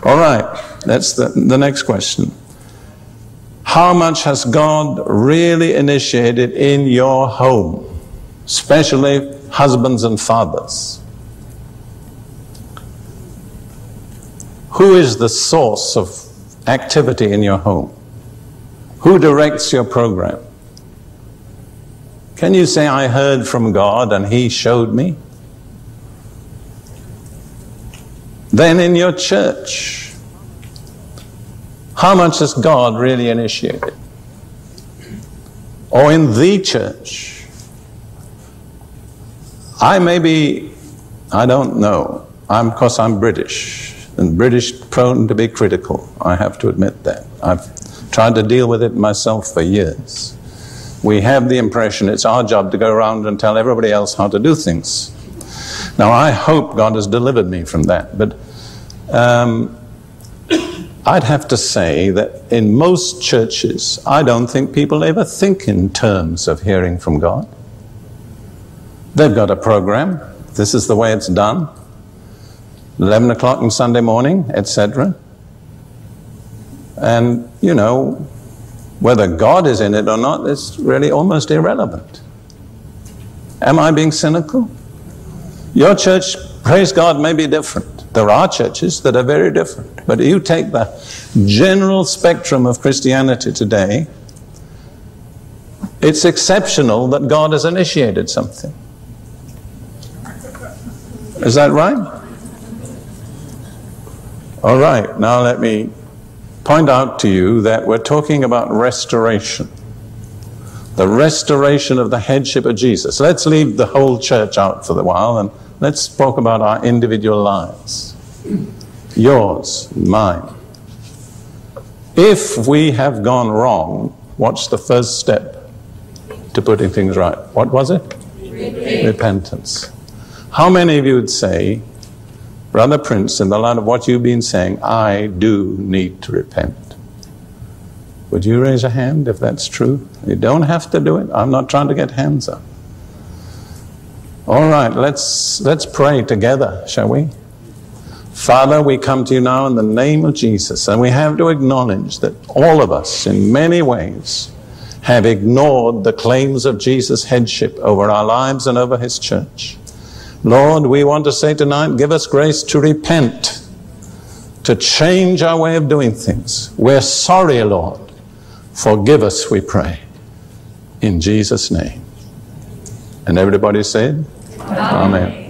All right, that's the next question. How much has God really initiated in your home, especially husbands and fathers? Who is the source of activity in your home? Who directs your program? Can you say, I heard from God and He showed me? Then in your church, how much has God really initiated? Or in the church? I don't know. Because I'm British, and British prone to be critical. I have to admit that. I've tried to deal with it myself for years. We have the impression it's our job to go around and tell everybody else how to do things. Now, I hope God has delivered me from that, but I'd have to say that in most churches, I don't think people ever think in terms of hearing from God. They've got a program. This is the way it's done. 11 o'clock on Sunday morning, etc. And, you know, whether God is in it or not is really almost irrelevant. Am I being cynical? Your church, praise God, may be different. There are churches that are very different. But you take the general spectrum of Christianity today, it's exceptional that God has initiated something. Is that right? All right, now let me point out to you that we're talking about restoration. The restoration of the headship of Jesus. Let's leave the whole church out for a while and let's talk about our individual lives. Yours, mine. If we have gone wrong, what's the first step to putting things right? What was it? Repentance. How many of you would say, Brother Prince, in the light of what you've been saying, I do need to repent? Would you raise a hand if that's true? You don't have to do it. I'm not trying to get hands up. All right, let's pray together, shall we? Father, we come to you now in the name of Jesus, and we have to acknowledge that all of us, in many ways, have ignored the claims of Jesus' headship over our lives and over His church. Lord, we want to say tonight, give us grace to repent, to change our way of doing things. We're sorry, Lord. Forgive us, we pray. In Jesus' name. And everybody said, Amen.